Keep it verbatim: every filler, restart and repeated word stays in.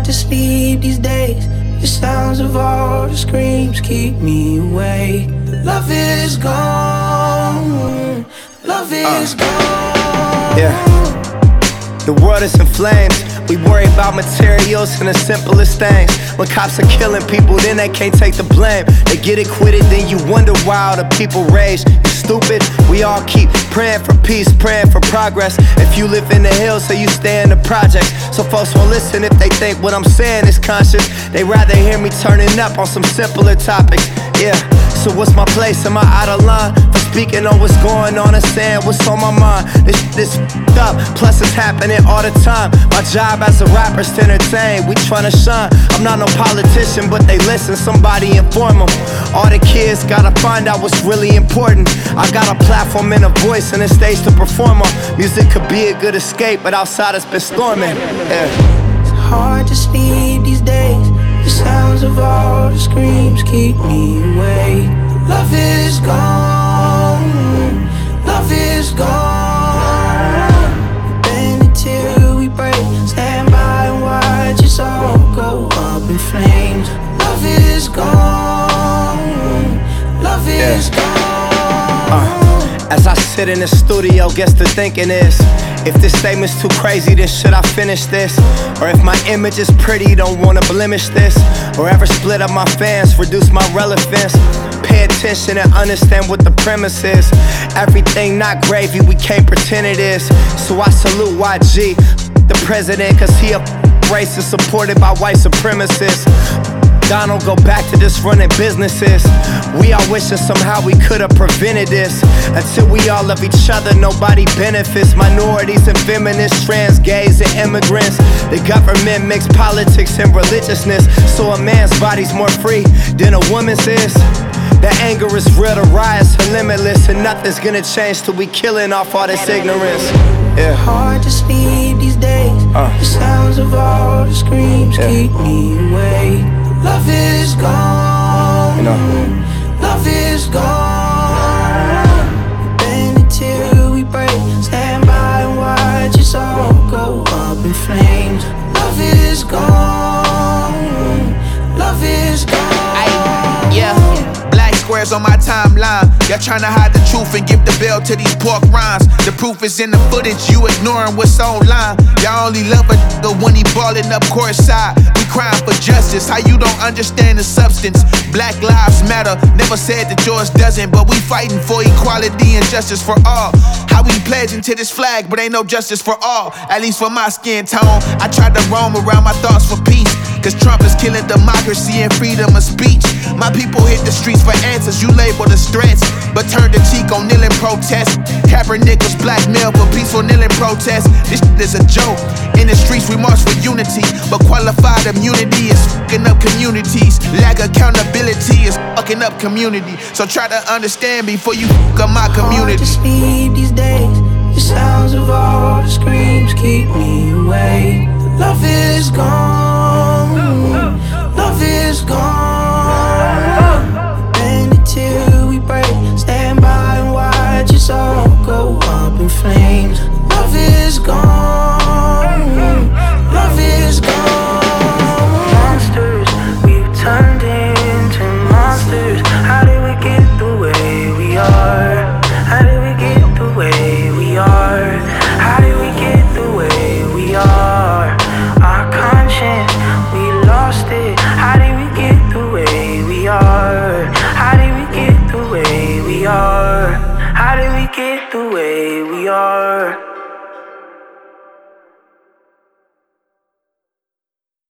to sleep these days. The sounds of all the screams keep me awake. Love is gone. Love is uh, gone. Yeah. The world is in flames. We worry about materials and the simplest things. When cops are killing people, then they can't take the blame. They get acquitted, then you wonder why all the people rage. You stupid, we all keep praying for peace, praying for progress. If you live in the hills, so you stay in the projects. So folks won't listen if they think what I'm saying is conscious. They rather hear me turning up on some simpler topics. Yeah, so what's my place? Am I out of line for speaking on what's going on and saying what's on my mind? This this f***ed up, plus it's happening all the time. My job as a rapper's to entertain, we tryna shine. I'm not no politician, but they listen, somebody inform them. All the kids gotta find out what's really important. I got a platform and a voice and a stage to perform on. Music could be a good escape, but outside it's been storming. Yeah. It's hard to sleep these days. The sounds of all the screams keep me awake. Love is gone. Love is gone. Bend it till we break. Stand by and watch us all go up in flames. Love is gone. Love is Yeah. gone. Uh, as I sit in the studio, guess the thinking is, if this statement's too crazy, then should I finish this? Or if my image is pretty, don't wanna blemish this? Or ever split up my fans, reduce my relevance? Pay attention and understand what the premise is. Everything not gravy, we can't pretend it is. So I salute Y G, the president, cause he a racist supported by white supremacists. Donald go back to just running businesses. We all wishing somehow we could've prevented this. Until we all love each other, nobody benefits. Minorities and feminists, trans, gays and immigrants. The government makes politics and religiousness, so a man's body's more free than a woman's is. The anger is real, the riots are limitless, and nothing's gonna change till we killing off all this ignorance. Yeah. Hard to sleep these days. Uh. The sounds of all the screams Yeah. keep me awake. Love is gone. You know. Love is gone. Bend it till we break. Stand by and watch us all go up in flames. Love is gone. Love is gone. Ay, yeah. Black squares on my timeline. Y'all tryna hide the truth and give the bell to these pork rinds. The proof is in the footage, you ignoring what's online. Y'all only love a nigga when he ballin' up courtside. We crying for justice, how you don't understand the substance? Black lives matter, never said that yours doesn't, but we fighting for equality and justice for all. How we pledging to this flag, but ain't no justice for all, at least for my skin tone. I tried to roam around my thoughts for peace, cause Trump is killing democracy and freedom of speech. My people hit the streets for answers, you labeled as threats, but turned the cheek on kneeling protest. Kaepernick was blackmailed for peaceful kneeling protest. This shit is a joke. In the streets we march for unity, but qualified immunity is fucking up communities. Lack accountability is fucking up community. So try to understand before you fuck up my community. Hard to sleep these days. The sounds of all the screams keep me awake. Love is gone. Love is gone. Bend it till we break. Stand by and watch us all go up in flames. Love is gone. Love is gone. Monsters, we've turned into monsters. How did we get the way we are? How did we get the way we are? How did we get the way we are? Our conscience, we lost it. How did we get the way we are? How did we get the way we are? How did we get the way we are?